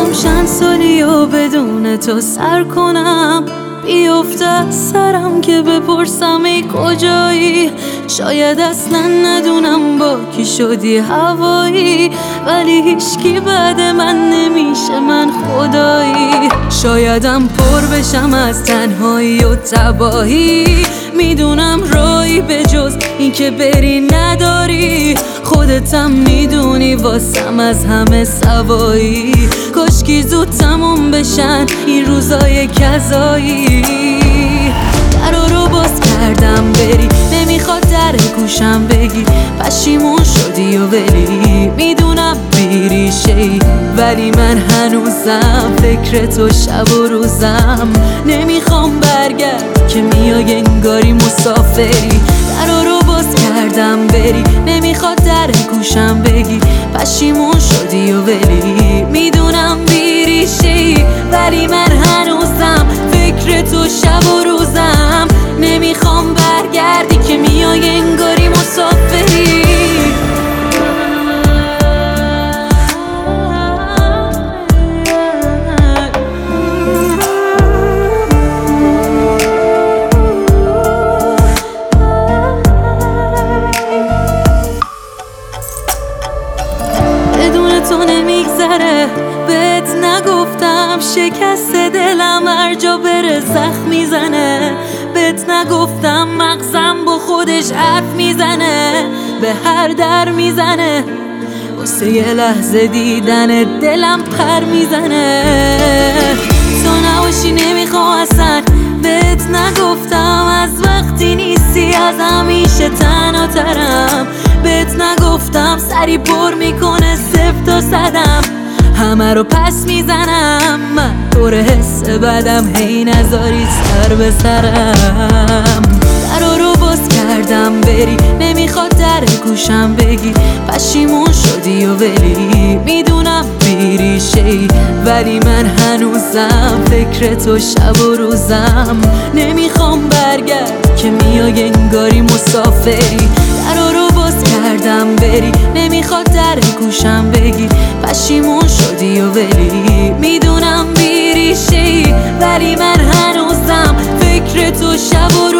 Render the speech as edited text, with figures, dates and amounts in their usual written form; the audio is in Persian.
میخوام چند سالی و بدون تو سر کنم، بیفته از سرم که بپرسم ای کجایی. شاید اصلا ندونم با کی شدی هوایی، ولی هیچکی بعد من نمیشه من خدایی. شایدم پر بشم از تنهایی و تباهی، میدونم راهی به جز این که بری نداری. خودتم میدونی واسم از همه سوایی، کاشکی زود تموم بشن این روزای کذایی. درا رو باز کردم بری، نمیخواد در گوشم بگی پشیمون شدی و ولی میدونم بیریشه‌ای، ولی من هنوزم فکر تو شب و روزم. نمیخوام برگرد که میای انگاری مسافری. درا رو باز کردم بری، نمیخواد در گوشم بگی پشیمون شدی و ولی میدونم بیریشه‌ای، ولی من هنوزم فکر تو شب و روزم. نمیخوام برگردی که میای انگاری مسافری. بدون تو نمیگذره، بهت نگفتم شکست دلم هر جا بره زخم میزنه. بهت نگفتم مغزم با خودش حرف میزنه، به هر در میزنه، واسه یه لحظه دیدن دلم پر میزنه. تو نباشی نمیخوام اصلا، بهت نگفتم از وقتی نیستی از همیشه تنها ترم. بهت نگفتم سری پر میکنه 0 تا 100م، همه رو پس میزنم. من طور حس بدم هی نذاری سر به سرم. درا رو باز کردم بری، نمیخواد در گوشم بگی پشیمون شدی و ولی میدونم بیریشه‌ای، ولی من هنوزم فکر تو شب و روزم. نمیخوام برگرد که میای انگاری مسافری. درا رو باز کردم بری، نمیخواد در گوشم بگی پشیمون شدی و ولی میدونم بیریشه‌ای، ولی من هنوزم فکر تو شب و